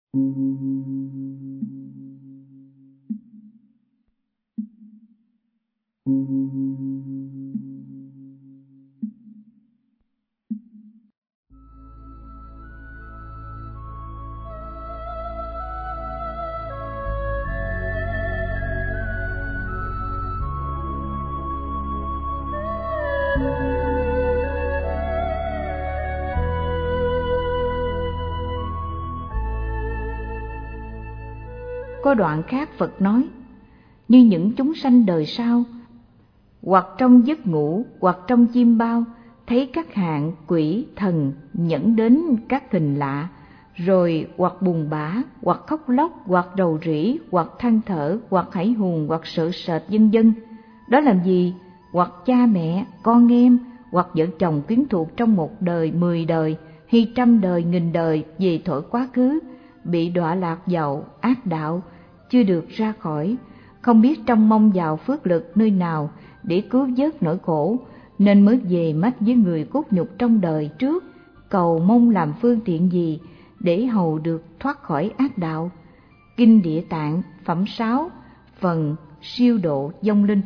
Có đoạn khác Phật nói, như những chúng sanh đời sau, hoặc trong giấc ngủ, hoặc trong chim bao, thấy các hạng quỷ thần nhẫn đến các hình lạ, rồi hoặc buồn bã, hoặc khóc lóc, hoặc rầu rĩ, hoặc than thở, hoặc hãi hùng, hoặc sợ sệt vân vân. Đó làm gì? Hoặc cha mẹ, con em, hoặc vợ chồng quyến thuộc trong 1 đời, 10 đời, hay 100 đời, 1000 đời về thuở quá khứ, bị đọa lạc vào ác đạo, chưa được ra khỏi, không biết trông mong vào phước lực nơi nào để cứu vớt nỗi khổ, nên mới về mách với người cốt nhục trong đời trước, cầu mong làm phương tiện gì để hầu được thoát khỏi ác đạo. Kinh Địa Tạng phẩm 6, phần siêu độ vong linh.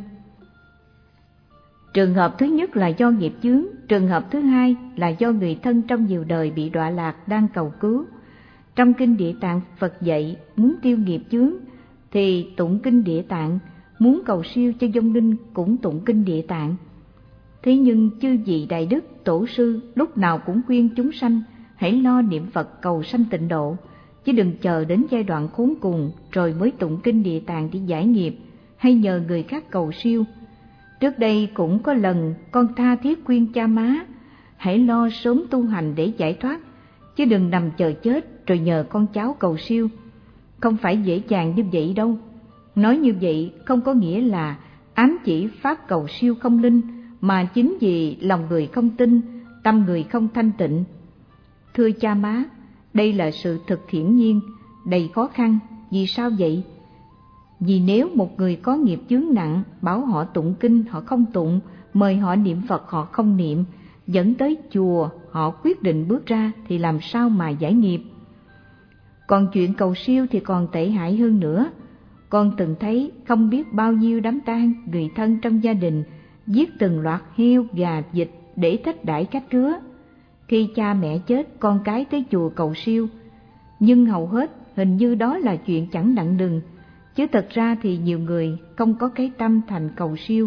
Trường hợp thứ nhất là do nghiệp chướng, trường hợp thứ hai là do người thân trong nhiều đời bị đọa lạc đang cầu cứu. Trong Kinh Địa Tạng, Phật dạy muốn tiêu nghiệp chướng thì tụng Kinh Địa Tạng, muốn cầu siêu cho vong linh cũng tụng Kinh Địa Tạng. Thế nhưng chư vị đại đức tổ sư lúc nào cũng khuyên chúng sanh hãy lo niệm Phật cầu sanh tịnh độ, chứ đừng chờ đến giai đoạn khốn cùng rồi mới tụng Kinh Địa Tạng để giải nghiệp hay nhờ người khác cầu siêu. Trước đây cũng có lần con tha thiết khuyên cha má hãy lo sớm tu hành để giải thoát, chứ đừng nằm chờ chết rồi nhờ con cháu cầu siêu. Không phải dễ dàng như vậy đâu. Nói như vậy không có nghĩa là ám chỉ pháp cầu siêu không linh, mà chính vì lòng người không tin, tâm người không thanh tịnh. Thưa cha má, đây là sự thực hiển nhiên, đầy khó khăn. Vì sao vậy? Vì nếu một người có nghiệp chướng nặng, bảo họ tụng kinh họ không tụng, mời họ niệm Phật họ không niệm, dẫn tới chùa họ quyết định bước ra thì làm sao mà giải nghiệp. Còn chuyện cầu siêu thì còn tệ hại hơn nữa. Con từng thấy không biết bao nhiêu đám tang người thân trong gia đình giết từng loạt heo, gà, vịt để thách đãi khách khứa. Khi cha mẹ chết, con cái tới chùa cầu siêu, nhưng hầu hết hình như đó là chuyện chẳng đặng đừng, chứ thật ra thì nhiều người không có cái tâm thành cầu siêu.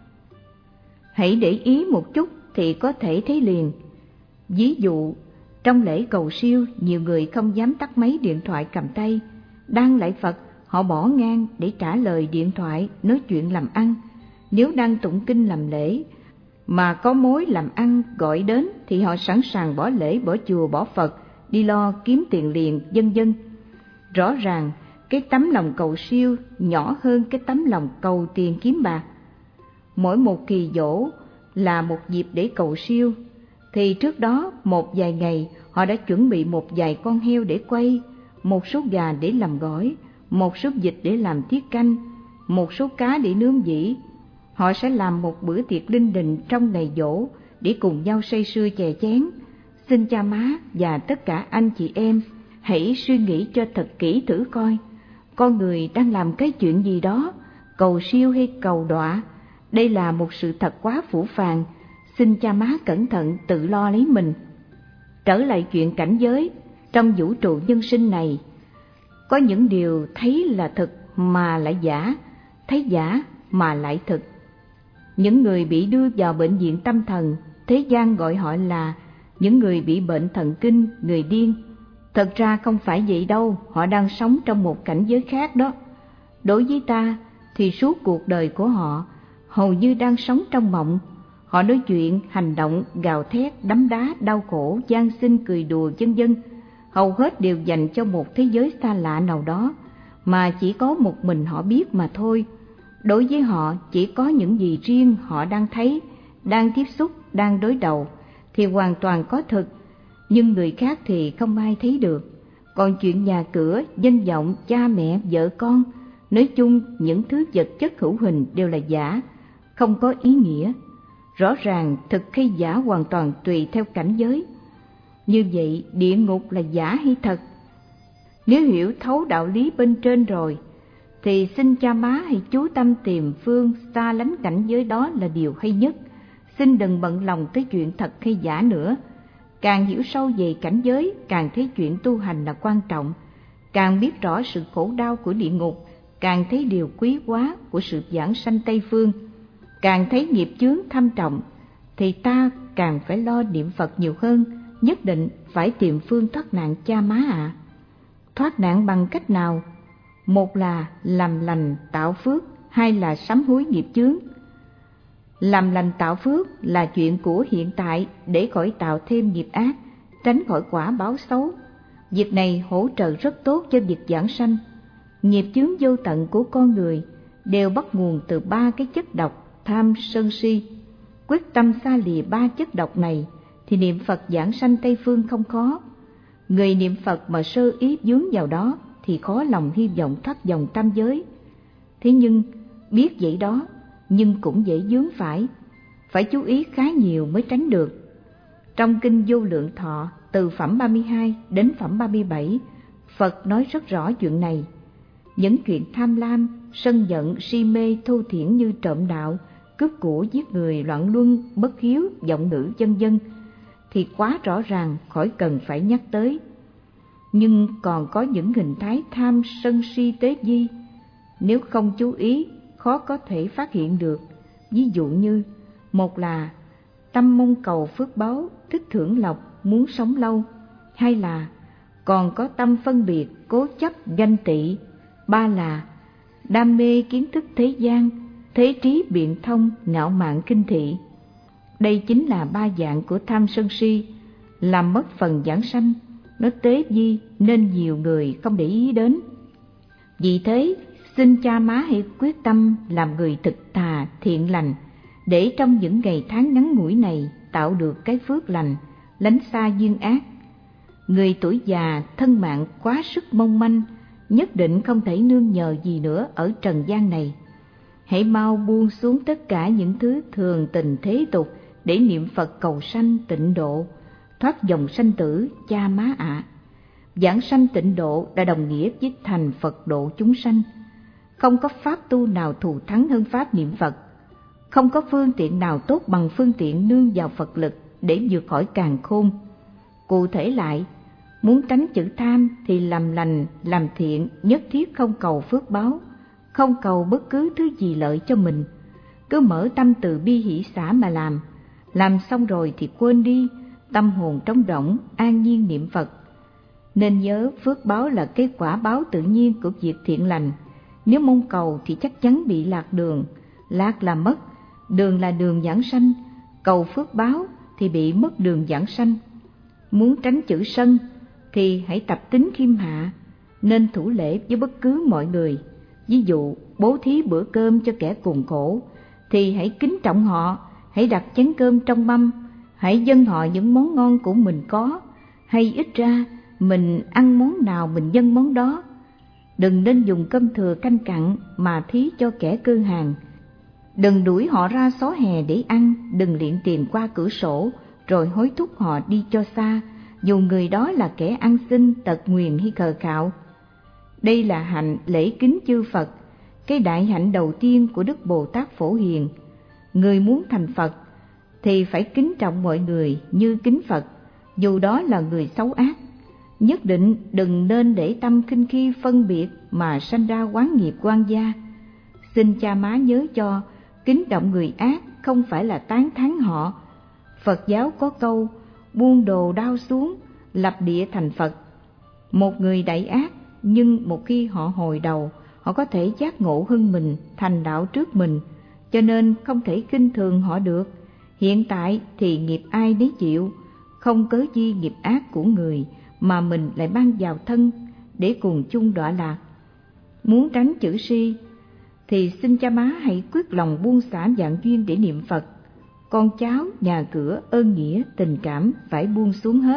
Hãy để ý một chút thì có thể thấy liền. Ví dụ, trong lễ cầu siêu, nhiều người không dám tắt máy điện thoại cầm tay. Đang lạy Phật, họ bỏ ngang để trả lời điện thoại, nói chuyện làm ăn. Nếu đang tụng kinh làm lễ, mà có mối làm ăn gọi đến thì họ sẵn sàng bỏ lễ, bỏ chùa, bỏ Phật, đi lo kiếm tiền liền, vân vân. Rõ ràng, cái tấm lòng cầu siêu nhỏ hơn cái tấm lòng cầu tiền kiếm bạc. Mỗi một kỳ dỗ là một dịp để cầu siêu, thì trước đó một vài ngày họ đã chuẩn bị một vài con heo để quay, một số gà để làm gỏi, một số vịt để làm tiết canh, một số cá để nướng dĩ. Họ sẽ làm một bữa tiệc linh đình trong ngày dỗ để cùng nhau say sưa chè chén. Xin cha má và tất cả anh chị em hãy suy nghĩ cho thật kỹ thử coi, con người đang làm cái chuyện gì đó, cầu siêu hay cầu đọa. Đây là một sự thật quá phũ phàng. Xin cha má cẩn thận tự lo lấy mình. Trở lại chuyện cảnh giới, trong vũ trụ nhân sinh này, có những điều thấy là thực mà lại giả, thấy giả mà lại thực. Những người bị đưa vào bệnh viện tâm thần, thế gian gọi họ là những người bị bệnh thần kinh, người điên. Thật ra không phải vậy đâu, họ đang sống trong một cảnh giới khác đó. Đối với ta thì suốt cuộc đời của họ hầu như đang sống trong mộng. Họ nói chuyện, hành động, gào thét, đấm đá, đau khổ, van xin, cười đùa, vân vân. Hầu hết đều dành cho một thế giới xa lạ nào đó mà chỉ có một mình họ biết mà thôi. Đối với họ, chỉ có những gì riêng họ đang thấy, đang tiếp xúc, đang đối đầu thì hoàn toàn có thực, nhưng người khác thì không ai thấy được. Còn chuyện nhà cửa, danh vọng, cha mẹ, vợ con, nói chung những thứ vật chất hữu hình đều là giả, không có ý nghĩa. Rõ ràng thực hay giả hoàn toàn tùy theo cảnh giới. Như vậy địa ngục là giả hay thật? Nếu hiểu thấu đạo lý bên trên rồi, thì xin cha má hãy chú tâm tìm phương xa lánh cảnh giới đó là điều hay nhất. Xin đừng bận lòng tới chuyện thật hay giả nữa. Càng hiểu sâu về cảnh giới, càng thấy chuyện tu hành là quan trọng. Càng biết rõ sự khổ đau của địa ngục, càng thấy điều quý hóa của sự vãng sanh Tây Phương. Càng thấy nghiệp chướng thâm trọng, thì ta càng phải lo niệm Phật nhiều hơn, nhất định phải tìm phương thoát nạn cha má ạ. Thoát nạn bằng cách nào? Một là làm lành tạo phước, hai là sám hối nghiệp chướng. Làm lành tạo phước là chuyện của hiện tại để khỏi tạo thêm nghiệp ác, tránh khỏi quả báo xấu. Việc này hỗ trợ rất tốt cho việc giảng sanh. Nghiệp chướng vô tận của con người đều bắt nguồn từ ba cái chất độc tham sân si. Quyết tâm xa lìa ba chất độc này thì niệm Phật giảng sanh Tây Phương không khó. Người niệm Phật mà sơ ý vướng vào đó thì khó lòng hy vọng thoát dòng tam giới. Thế nhưng biết vậy đó, nhưng cũng dễ vướng phải chú ý khá nhiều mới tránh được. Trong Kinh Vô Lượng Thọ từ phẩm 32 đến phẩm 37, Phật nói rất rõ chuyện này. Những chuyện tham lam, sân giận, si mê, thô thiển như trộm đạo, cướp của, giết người, loạn luân, bất hiếu, vọng ngữ, vân vân thì quá rõ ràng, khỏi cần phải nhắc tới. Nhưng còn có những hình thái tham sân si tế di, nếu không chú ý khó có thể phát hiện được. Ví dụ như, một là tâm mong cầu phước báu, thích thưởng lộc, muốn sống lâu. Hai là còn có tâm phân biệt, cố chấp, ganh tị. Ba là đam mê kiến thức thế gian, thế trí biện thông, ngạo mạn kinh thị. Đây chính là ba dạng của tham sân si, làm mất phần giảng sanh. Nó tế di nên nhiều người không để ý đến. Vì thế, xin cha má hãy quyết tâm làm người thực thà, thiện lành, để trong những ngày tháng ngắn ngủi này tạo được cái phước lành, lánh xa duyên ác. Người tuổi già thân mạng quá sức mong manh, nhất định không thể nương nhờ gì nữa ở trần gian này. Hãy mau buông xuống tất cả những thứ thường tình thế tục để niệm Phật cầu sanh tịnh độ, thoát dòng sanh tử cha má ạ. Giảng sanh tịnh độ đã đồng nghĩa với thành Phật độ chúng sanh. Không có pháp tu nào thù thắng hơn pháp niệm Phật. Không có phương tiện nào tốt bằng phương tiện nương vào Phật lực để vượt khỏi càn khôn. Cụ thể lại, muốn tránh chữ tham thì làm lành, làm thiện, nhất thiết không cầu phước báo, không cầu bất cứ thứ gì lợi cho mình. Cứ mở tâm từ bi hỷ xả mà làm xong rồi thì quên đi, tâm hồn trống rỗng, an nhiên niệm Phật. Nên nhớ phước báo là cái quả báo tự nhiên của việc thiện lành. Nếu mong cầu thì chắc chắn bị lạc đường, lạc là mất, đường là đường giảng sanh, cầu phước báo thì bị mất đường giảng sanh. Muốn tránh chữ sân thì hãy tập tính khiêm hạ, nên thủ lễ với bất cứ mọi người. Ví dụ bố thí bữa cơm cho kẻ cùng khổ thì hãy kính trọng họ, hãy đặt chén cơm trong mâm, hãy dâng họ những món ngon của mình có, hay ít ra mình ăn món nào mình dâng món đó. Đừng nên dùng cơm thừa canh cặn mà thí cho kẻ cơ hàn. Đừng đuổi họ ra xó hè để ăn, đừng liệng tiền qua cửa sổ rồi hối thúc họ đi cho xa, dù người đó là kẻ ăn xin, tật nguyền hay khờ khạo. Đây là hạnh lễ kính chư Phật, cái đại hạnh đầu tiên của Đức Bồ Tát Phổ Hiền. Người muốn thành Phật thì phải kính trọng mọi người như kính Phật, dù đó là người xấu ác. Nhất định đừng nên để tâm khinh khi phân biệt mà sanh ra oán nghiệp oan gia. Xin cha má nhớ cho, kính trọng người ác không phải là tán thán họ. Phật giáo có câu, buông đồ đao xuống, lập địa thành Phật. Một người đại ác, nhưng một khi họ hồi đầu, họ có thể giác ngộ hơn mình, thành đạo trước mình, cho nên không thể khinh thường họ được. Hiện tại thì nghiệp ai nấy chịu, không cớ chi nghiệp ác của người mà mình lại mang vào thân để cùng chung đọa lạc. Muốn tránh chữ si thì xin cha má hãy quyết lòng buông xả vạn duyên để niệm Phật. Con cháu, nhà cửa, ơn nghĩa, tình cảm phải buông xuống hết.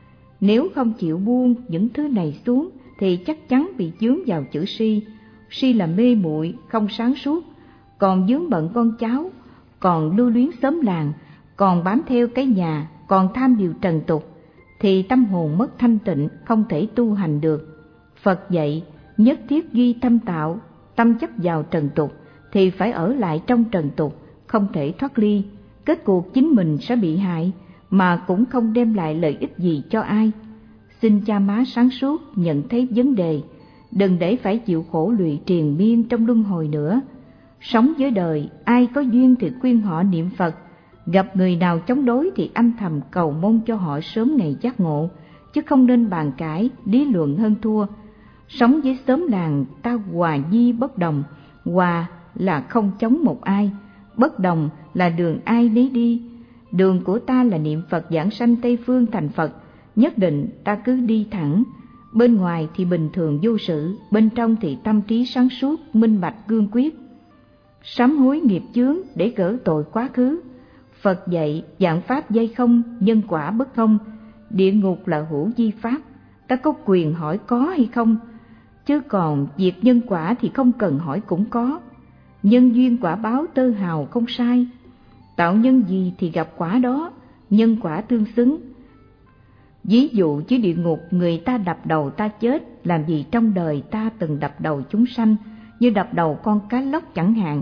Nếu không chịu buông những thứ này xuống thì chắc chắn bị vướng vào chữ si. Si là mê muội, không sáng suốt, còn vướng bận con cháu, còn lưu luyến xóm làng, còn bám theo cái nhà, còn tham điều trần tục, thì tâm hồn mất thanh tịnh, không thể tu hành được. Phật dạy nhất thiết ghi tâm tạo, tâm chấp vào trần tục thì phải ở lại trong trần tục, không thể thoát ly. Kết cuộc chính mình sẽ bị hại mà cũng không đem lại lợi ích gì cho ai. Xin cha má sáng suốt nhận thấy vấn đề, đừng để phải chịu khổ lụy triền miên trong luân hồi nữa. Sống với đời, ai có duyên thì khuyên họ niệm Phật, gặp người nào chống đối thì âm thầm cầu mong cho họ sớm ngày giác ngộ, chứ không nên bàn cãi, lý luận hơn thua. Sống với xóm làng ta hòa nhi bất đồng, hòa là không chống một ai, bất đồng là đường ai nấy đi. Đường của ta là niệm Phật giảng sanh Tây Phương thành Phật, nhất định ta cứ đi thẳng. Bên ngoài thì bình thường vô sự, bên trong thì tâm trí sáng suốt, minh bạch cương quyết. Sám hối nghiệp chướng để gỡ tội quá khứ. Phật dạy vạn pháp giai không, nhân quả bất không. Địa ngục là hữu vi pháp, ta có quyền hỏi có hay không, chứ còn việc nhân quả thì không cần hỏi cũng có. Nhân duyên quả báo tơ hào không sai, tạo nhân gì thì gặp quả đó, nhân quả tương xứng. Ví dụ chứ địa ngục người ta đập đầu ta chết, làm gì trong đời ta từng đập đầu chúng sanh, như đập đầu con cá lóc chẳng hạn.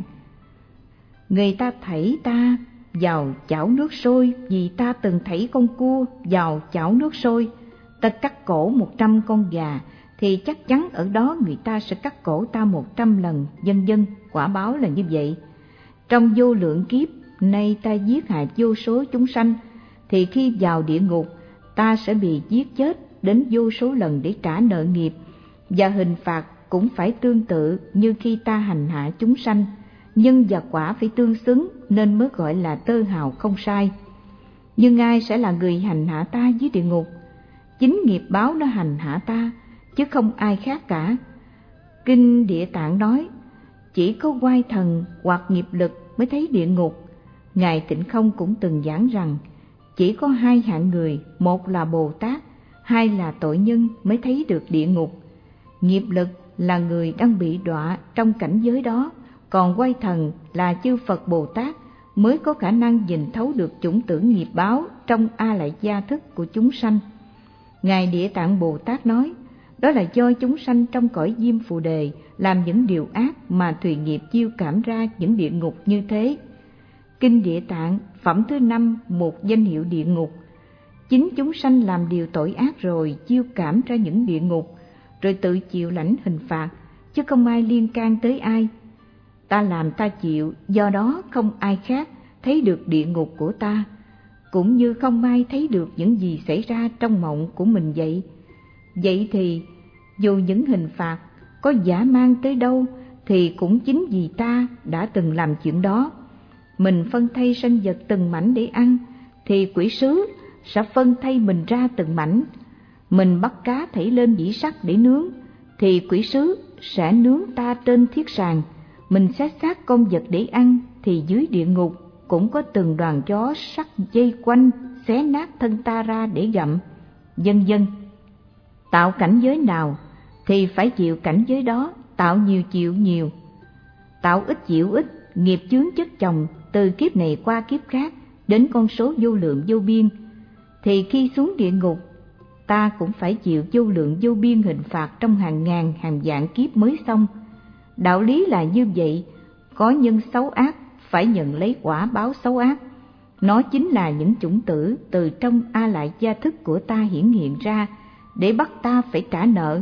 Người ta thảy ta vào chảo nước sôi vì ta từng thảy con cua vào chảo nước sôi. Ta cắt cổ 100 con gà thì chắc chắn ở đó người ta sẽ cắt cổ ta 100 lần, vân vân. Quả báo là như vậy. Trong vô lượng kiếp nay ta giết hại vô số chúng sanh, thì khi vào địa ngục ta sẽ bị giết chết đến vô số lần để trả nợ nghiệp, và hình phạt cũng phải tương tự như khi ta hành hạ chúng sanh. Nhân và quả phải tương xứng nên mới gọi là tơ hào không sai. Nhưng ai sẽ là người hành hạ ta dưới địa ngục? Chính nghiệp báo nó hành hạ ta, chứ không ai khác cả. Kinh Địa Tạng nói, chỉ có oai thần hoặc nghiệp lực mới thấy địa ngục. Ngài Tịnh Không cũng từng giảng rằng, chỉ có hai hạng người, một là Bồ Tát, hai là tội nhân mới thấy được địa ngục. Nghiệp lực là người đang bị đọa trong cảnh giới đó, còn oai thần là chư Phật Bồ Tát mới có khả năng nhìn thấu được chủng tử nghiệp báo trong A Lại Gia thức của chúng sanh. Ngài Địa Tạng Bồ Tát nói, đó là do chúng sanh trong cõi Diêm Phù Đề làm những điều ác mà thùy nghiệp chiêu cảm ra những địa ngục như thế. Kinh Địa Tạng phẩm thứ 5 một danh hiệu địa ngục. Chính chúng sanh làm điều tội ác rồi chiêu cảm ra những địa ngục, rồi tự chịu lãnh hình phạt, chứ không ai liên can tới ai. Ta làm ta chịu, do đó không ai khác thấy được địa ngục của ta, cũng như không ai thấy được những gì xảy ra trong mộng của mình vậy. Vậy thì dù những hình phạt có dã man tới đâu thì cũng chính vì ta đã từng làm chuyện đó. Mình phân thay sanh vật từng mảnh để ăn thì quỷ sứ sẽ phân thay mình ra từng mảnh. Mình bắt cá thảy lên dĩ sắt để nướng thì quỷ sứ sẽ nướng ta trên thiết sàn. Mình xé xác con vật để ăn thì dưới địa ngục cũng có từng đoàn gió sắt dây quanh xé nát thân ta ra để gặm, vân vân. Tạo cảnh giới nào thì phải chịu cảnh giới đó, tạo nhiều chịu nhiều, tạo ít chịu ít. Nghiệp chướng chất chồng từ kiếp này qua kiếp khác đến con số vô lượng vô biên, thì khi xuống địa ngục ta cũng phải chịu vô lượng vô biên hình phạt trong hàng ngàn hàng vạn kiếp mới xong. Đạo lý là như vậy, có nhân xấu ác phải nhận lấy quả báo xấu ác. Nó chính là những chủng tử từ trong A Lại Gia thức của ta hiển hiện ra để bắt ta phải trả nợ.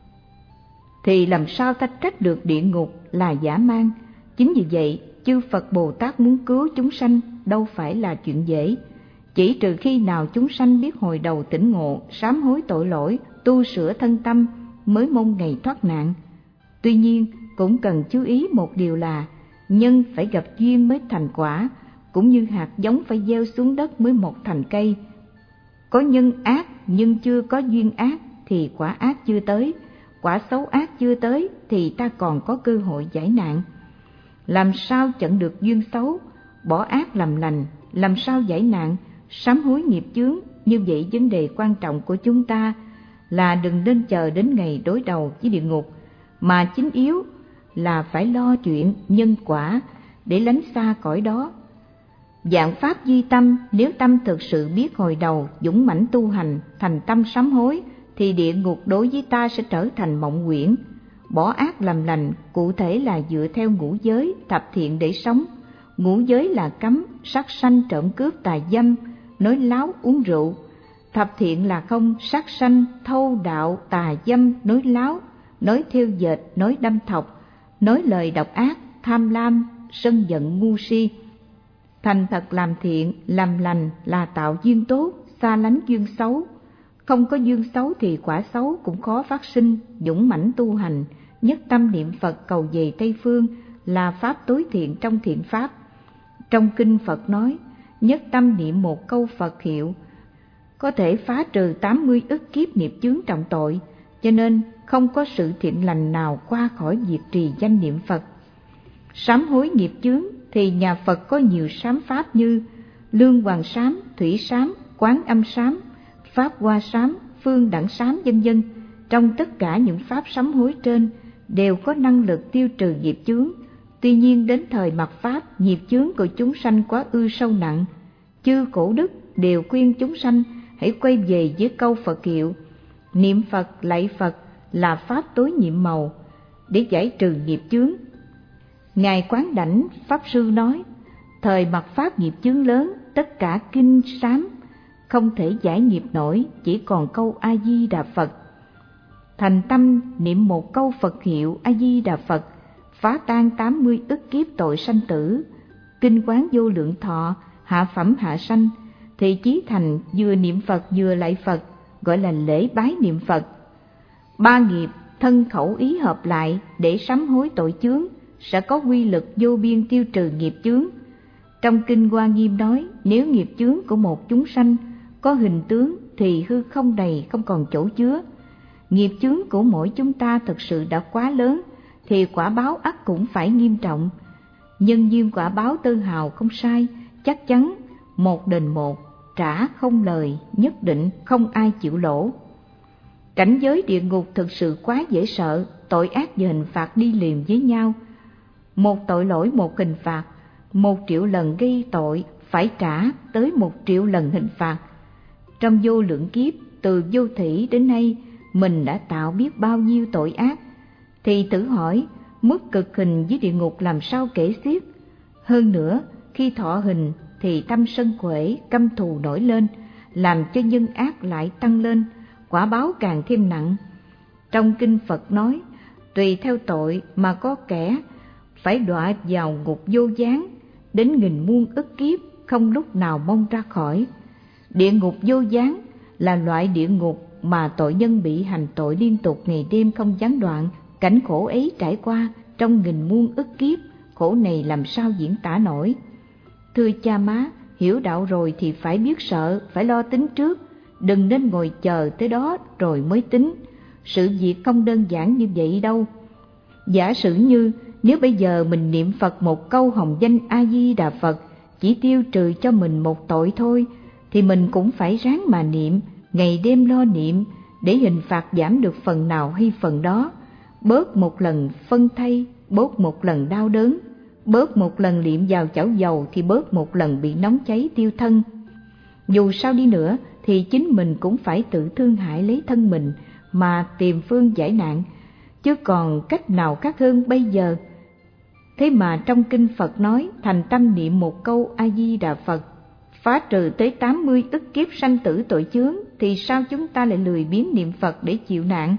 Thì làm sao ta trách được địa ngục là dã man? Chính vì vậy, chư Phật Bồ Tát muốn cứu chúng sanh đâu phải là chuyện dễ. Chỉ trừ khi nào chúng sanh biết hồi đầu tỉnh ngộ, sám hối tội lỗi, tu sửa thân tâm mới mong ngày thoát nạn. Tuy nhiên, cũng cần chú ý một điều là nhân phải gặp duyên mới thành quả, cũng như hạt giống phải gieo xuống đất mới mọc thành cây. Có nhân ác nhưng chưa có duyên ác thì quả ác chưa tới, quả xấu ác chưa tới thì ta còn có cơ hội giải nạn. Làm sao chặn được duyên xấu, bỏ ác làm lành, làm sao giải nạn, sám hối nghiệp chướng? Như vậy vấn đề quan trọng của chúng ta là đừng nên chờ đến ngày đối đầu với địa ngục, mà chính yếu là phải lo chuyện nhân quả để lánh xa cõi đó. Vạn pháp di tâm, nếu tâm thực sự biết hồi đầu, dũng mãnh tu hành, thành tâm sám hối, thì địa ngục đối với ta sẽ trở thành mộng huyễn. Bỏ ác làm lành cụ thể là dựa theo ngũ giới thập thiện để sống. Ngũ giới là cấm sát sanh, trộm cướp, tà dâm, nói láo, uống rượu. Thập thiện là không sát sanh, thâu đạo, tà dâm, nói láo, nói thêu dệt, nói đâm thọc, nói lời độc ác, tham lam, sân giận, ngu si. Thành thật làm thiện, làm lành là tạo duyên tốt, xa lánh duyên xấu. Không có duyên xấu thì quả xấu cũng khó phát sinh, dũng mãnh tu hành, nhất tâm niệm Phật cầu về Tây Phương là pháp tối thiện trong thiện pháp. Trong kinh Phật nói, nhất tâm niệm một câu Phật hiệu có thể phá trừ 80 ức kiếp nghiệp chướng trọng tội, cho nên không có sự thiện lành nào qua khỏi việc trì danh niệm Phật. Sám hối nghiệp chướng thì nhà Phật có nhiều sám pháp như Lương Hoàng sám, Thủy sám, Quán Âm sám, Pháp Hoa sám, Phương Đẳng sám vân vân. Trong tất cả những pháp sám hối trên đều có năng lực tiêu trừ nghiệp chướng. Tuy nhiên đến thời mạt Pháp, nghiệp chướng của chúng sanh quá ư sâu nặng. Chư cổ đức đều khuyên chúng sanh hãy quay về với câu Phật hiệu. Niệm Phật, lạy Phật là pháp tối nhiệm màu để giải trừ nghiệp chướng. Ngài Quán Đảnh Pháp Sư nói, thời mạt Pháp nghiệp chướng lớn, tất cả kinh sám không thể giải nghiệp nổi, chỉ còn câu A-di-đà Phật. Thành tâm niệm một câu Phật hiệu A-di-đà Phật, phá tan 80 ức kiếp tội sanh tử. Kinh Quán Vô Lượng Thọ, hạ phẩm hạ sanh, thì chí thành vừa niệm Phật vừa lạy Phật, gọi là lễ bái niệm Phật. Ba nghiệp thân khẩu ý hợp lại để sám hối tội chướng sẽ có quy lực vô biên tiêu trừ nghiệp chướng. Trong kinh Hoa Nghiêm nói, nếu nghiệp chướng của một chúng sanh có hình tướng thì hư không đầy không còn chỗ chứa. Nghiệp chướng của mỗi chúng ta thực sự đã quá lớn thì quả báo ắt cũng phải nghiêm trọng. Nhân duyên quả báo Tư Hào không sai, chắc chắn một đền một, trả không lời, nhất định không ai chịu lỗ. Cảnh giới địa ngục thực sự quá dễ sợ, tội ác và hình phạt đi liền với nhau. Một tội lỗi một hình phạt, 1 triệu lần gây tội phải trả tới 1 triệu lần hình phạt. Trong vô lượng kiếp, từ vô thủy đến nay, mình đã tạo biết bao nhiêu tội ác, thì tự hỏi mức cực hình với địa ngục làm sao kể xiết. Hơn nữa, khi thọ hình thì tâm sân quể, căm thù nổi lên, làm cho nhân ác lại tăng lên, quả báo càng thêm nặng. Trong kinh Phật nói, tùy theo tội mà có kẻ phải đọa vào ngục vô gián, đến nghìn muôn ức kiếp không lúc nào mong ra khỏi. Địa ngục vô gián là loại địa ngục mà tội nhân bị hành tội liên tục ngày đêm không gián đoạn. Cảnh khổ ấy trải qua trong nghìn muôn ức kiếp, khổ này làm sao diễn tả nổi. Thưa cha má, hiểu đạo rồi thì phải biết sợ, phải lo tính trước, đừng nên ngồi chờ tới đó rồi mới tính. Sự việc không đơn giản như vậy đâu. Giả sử như nếu bây giờ mình niệm Phật một câu hồng danh A-di-đà Phật chỉ tiêu trừ cho mình một tội thôi, thì mình cũng phải ráng mà niệm, ngày đêm lo niệm để hình phạt giảm được phần nào hay phần đó. Bớt một lần phân thay, bớt một lần đau đớn, bớt một lần liệm vào chảo dầu thì bớt một lần bị nóng cháy tiêu thân. Dù sao đi nữa thì chính mình cũng phải tự thương hại lấy thân mình mà tìm phương giải nạn, chứ còn cách nào khác hơn bây giờ. Thế mà trong kinh Phật nói thành tâm niệm một câu A-di-đà Phật phá trừ tới 80 ức kiếp sanh tử tội chướng, thì sao chúng ta lại lười biếng niệm Phật để chịu nạn?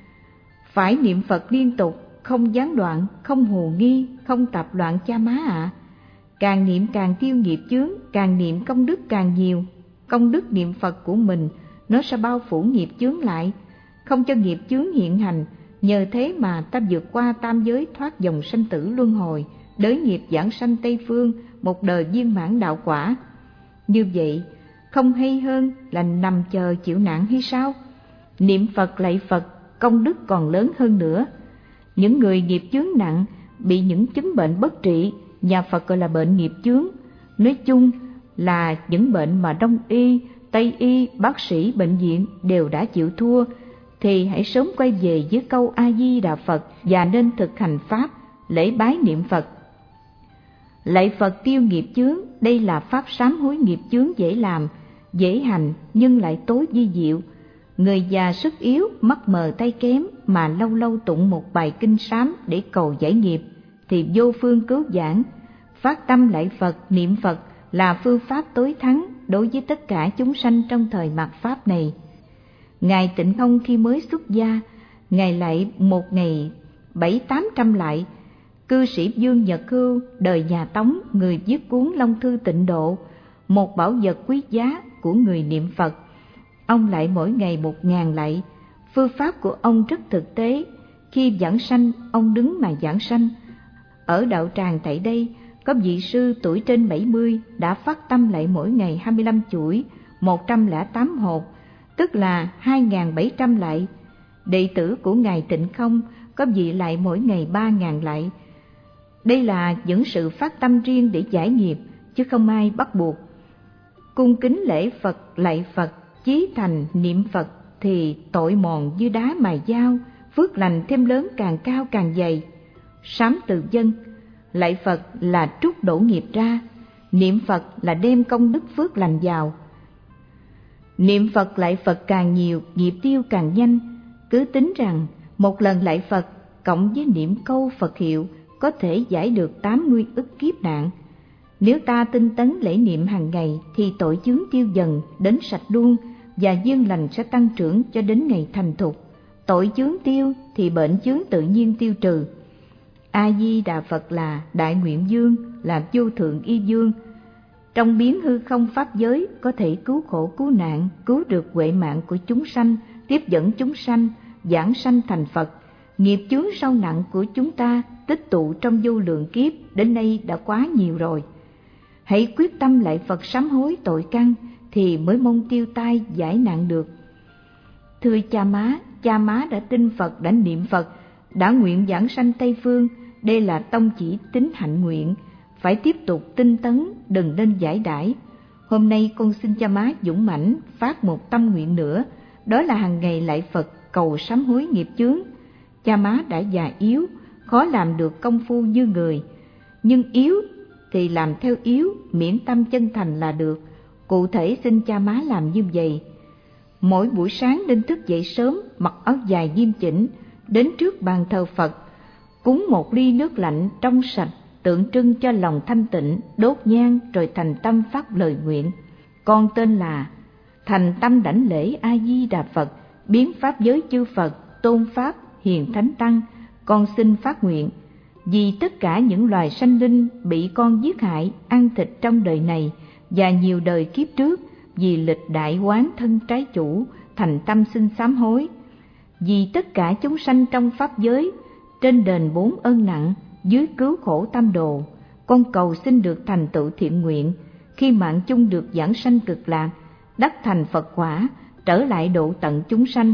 Phải niệm Phật liên tục, không gián đoạn, không hồ nghi, không tạp loạn cha má ạ. Càng niệm càng tiêu nghiệp chướng, càng niệm công đức càng nhiều. Công đức niệm Phật của mình nó sẽ bao phủ nghiệp chướng lại, không cho nghiệp chướng hiện hành. Nhờ thế mà ta vượt qua tam giới, thoát dòng sanh tử luân hồi, đới nghiệp giảng sanh Tây Phương, một đời viên mãn đạo quả. Như vậy không hay hơn là nằm chờ chịu nạn hay sao? Niệm Phật lạy Phật công đức còn lớn hơn nữa. Những người nghiệp chướng nặng, bị những chứng bệnh bất trị, nhà Phật gọi là bệnh nghiệp chướng. Nói chung là những bệnh mà Đông y, Tây y, bác sĩ, bệnh viện đều đã chịu thua, thì hãy sớm quay về với câu A-di-đà Phật và nên thực hành pháp lễ bái niệm Phật. Lạy Phật tiêu nghiệp chướng, đây là pháp sám hối nghiệp chướng dễ làm, dễ hành nhưng lại tối vi diệu. Người già sức yếu, mắt mờ tay kém mà lâu lâu tụng một bài kinh sám để cầu giải nghiệp thì vô phương cứu vãn. Phát tâm lạy Phật, niệm Phật là phương pháp tối thắng đối với tất cả chúng sanh trong thời mạt Pháp này. Ngài Tịnh Không khi mới xuất gia, Ngài lạy một ngày 700-800 lạy. Cư sĩ Dương Nhật Hưu đời nhà Tống, người viết cuốn Long Thư Tịnh Độ, một bảo vật quý giá của người niệm Phật. Ông lạy mỗi ngày 1000 lạy. Phương pháp của ông rất thực tế. Khi giảng sanh, ông đứng mà giảng sanh. Ở đạo tràng tại đây, có vị sư tuổi trên 70 đã phát tâm lạy mỗi ngày 25 chuỗi, 108 hộp, tức là 2700 lạy. Đệ tử của Ngài Tịnh Không có vị lạy mỗi ngày 3000 lạy. Đây là những sự phát tâm riêng để giải nghiệp, chứ không ai bắt buộc. Cung kính lễ Phật, lạy Phật, chí thành niệm Phật thì tội mòn như đá mài dao, phước lành thêm lớn càng cao càng dày. Sám từ dân, lạy Phật là trút đổ nghiệp ra, niệm Phật là đem công đức phước lành vào. Niệm Phật lạy Phật càng nhiều, nghiệp tiêu càng nhanh. Cứ tính rằng một lần lạy Phật cộng với niệm câu Phật hiệu có thể giải được 80 ức kiếp nạn. Nếu ta tinh tấn lễ niệm hàng ngày thì tội chướng tiêu dần đến sạch luôn, và duyên lành sẽ tăng trưởng cho đến ngày thành thục. Tội chướng tiêu thì bệnh chướng tự nhiên tiêu trừ. A Di Đà Phật là đại nguyện dương, là vô thượng y dương. Trong biến hư không pháp giới có thể cứu khổ cứu nạn, cứu được huệ mạng của chúng sanh, tiếp dẫn chúng sanh, giảng sanh thành Phật. Nghiệp chướng sâu nặng của chúng ta tích tụ trong vô lượng kiếp đến nay đã quá nhiều rồi. Hãy quyết tâm lạy Phật sám hối tội căn thì mới mong tiêu tai giải nạn được. Thưa cha má đã tin Phật, đã niệm Phật, đã nguyện giảng sanh Tây Phương. Đây là tông chỉ tín hạnh nguyện, phải tiếp tục tinh tấn, đừng nên giải đãi. Hôm nay con xin cha má dũng mãnh phát một tâm nguyện nữa, đó là hàng ngày lạy Phật cầu sám hối nghiệp chướng. Cha má đã già yếu, khó làm được công phu như người, nhưng yếu thì làm theo yếu, miễn tâm chân thành là được. Cụ thể xin cha má làm như vậy. Mỗi buổi sáng nên thức dậy sớm, mặc áo dài nghiêm chỉnh, đến trước bàn thờ Phật, cúng một ly nước lạnh trong sạch, tượng trưng cho lòng thanh tịnh, đốt nhang rồi thành tâm phát lời nguyện. Con tên là thành tâm đảnh lễ A Di Đà Phật, biến pháp giới chư Phật, tôn pháp hiền thánh tăng. Con xin phát nguyện vì tất cả những loài sanh linh bị con giết hại, ăn thịt trong đời này và nhiều đời kiếp trước, vì lịch đại oán thân trái chủ, thành tâm xin sám hối. Vì tất cả chúng sanh trong pháp giới, trên đền 4 ơn nặng, dưới cứu khổ tam đồ, con cầu xin được thành tựu thiện nguyện, khi mạng chung được giảng sanh cực lạc, đắc thành Phật quả, trở lại độ tận chúng sanh.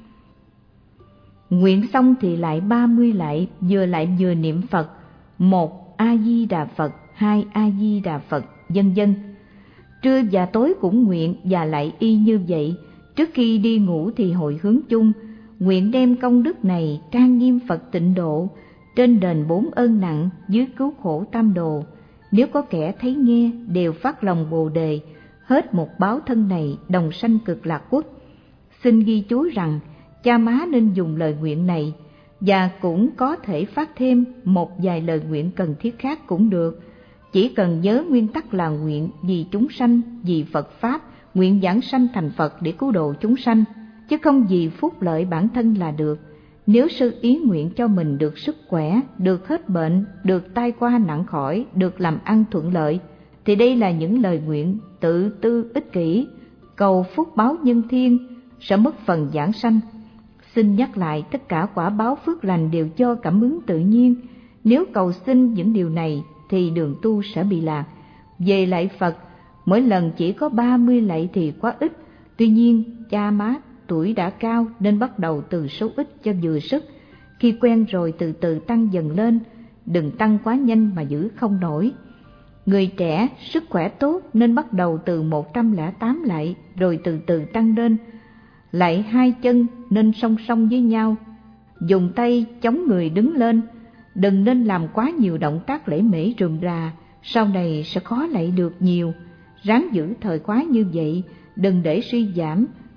Nguyện xong thì lại 30 lại vừa niệm Phật, 1 A Di Đà Phật, 2 A Di Đà Phật, vân vân. Trưa và tối cũng nguyện và lại y như vậy. Trước khi đi ngủ thì hồi hướng chung, nguyện đem công đức này trang nghiêm Phật tịnh độ, trên đền 4 ơn nặng, dưới cứu khổ tam đồ. Nếu có kẻ thấy nghe đều phát lòng Bồ đề, hết một báo thân này đồng sanh cực lạc quốc. Xin ghi chú rằng cha má nên dùng lời nguyện này, và cũng có thể phát thêm một vài lời nguyện cần thiết khác cũng được. Chỉ cần nhớ nguyên tắc là nguyện vì chúng sanh, vì Phật Pháp, nguyện giảng sanh thành Phật để cứu độ chúng sanh, chứ không vì phúc lợi bản thân là được. Nếu sư ý nguyện cho mình được sức khỏe, được hết bệnh, được tai qua nặng khỏi, được làm ăn thuận lợi, thì đây là những lời nguyện tự tư ích kỷ, cầu phúc báo nhân thiên, sẽ mất phần giảng sanh. Xin nhắc lại, tất cả quả báo phước lành đều do cảm ứng tự nhiên. Nếu cầu xin những điều này thì đường tu sẽ bị lạc. Về lạy Phật, mỗi lần chỉ có 30 lạy thì quá ít. Tuy nhiên, cha má tuổi đã cao nên bắt đầu từ số ít cho vừa sức. Khi quen rồi từ từ tăng dần lên, đừng tăng quá nhanh mà giữ không nổi. Người trẻ, sức khỏe tốt nên bắt đầu từ 108 lạy, rồi từ từ tăng lên. Lạy 2 chân nên song song với nhau, dùng tay chống người đứng lên, đừng nên làm quá nhiều động tác lễ mễ rườm rà, sau này sẽ khó lạy được nhiều. Ráng giữ thời khóa như vậy, đừng để suy giảm,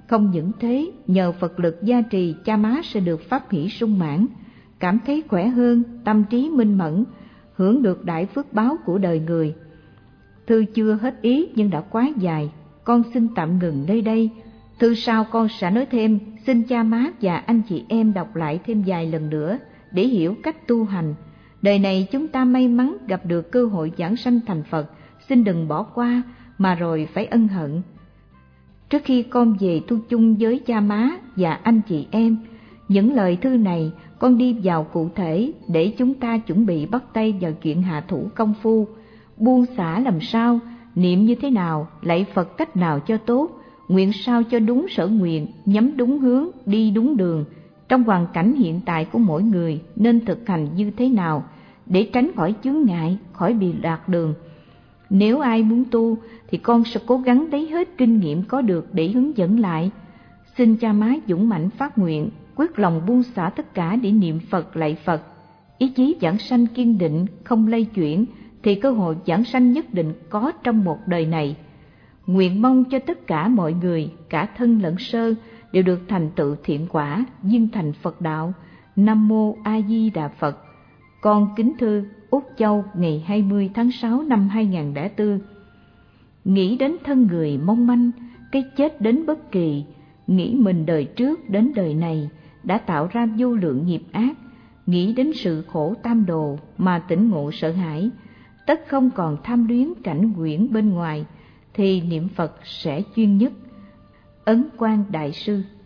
Không những thế, nhờ Phật lực gia trì, cha má sẽ được pháp hỷ sung mãn, cảm thấy khỏe hơn, tâm trí minh mẫn, hưởng được đại phước báo của đời người. Thư chưa hết ý nhưng đã quá dài, con xin tạm ngừng nơi đây. Thư sau con sẽ nói thêm, xin cha má và anh chị em đọc lại thêm vài lần nữa để hiểu cách tu hành. Đời này chúng ta may mắn gặp được cơ hội giảng sanh thành Phật, xin đừng bỏ qua mà rồi phải ân hận. Trước khi con về tu chung với cha má và anh chị em, những lời thư này con đi vào cụ thể để chúng ta chuẩn bị bắt tay vào chuyện hạ thủ công phu, buông xả làm sao, niệm như thế nào, lạy Phật cách nào cho tốt, nguyện sao cho đúng sở nguyện, nhắm đúng hướng, đi đúng đường. Trong hoàn cảnh hiện tại của mỗi người nên thực hành như thế nào để tránh khỏi chướng ngại, khỏi bị lạc đường. Nếu ai muốn tu thì con sẽ cố gắng lấy hết kinh nghiệm có được để hướng dẫn lại. Xin cha má dũng mãnh phát nguyện, quyết lòng buông xả tất cả để niệm Phật lạy Phật. Ý chí giảng sanh kiên định, không lay chuyển, thì cơ hội giảng sanh nhất định có trong một đời này. Nguyện mong cho tất cả mọi người, cả thân lẫn sơ, đều được thành tựu thiện quả, viên thành Phật đạo. Nam Mô A Di Đà Phật. Con kính thư Úc Châu ngày 20 tháng 6 năm 2004. Nghĩ đến thân người mong manh, cái chết đến bất kỳ, nghĩ mình đời trước đến đời này đã tạo ra vô lượng nghiệp ác, nghĩ đến sự khổ tam đồ mà tỉnh ngộ sợ hãi, tất không còn tham luyến cảnh quyển bên ngoài, thì niệm Phật sẽ chuyên nhất. Ấn Quang Đại Sư.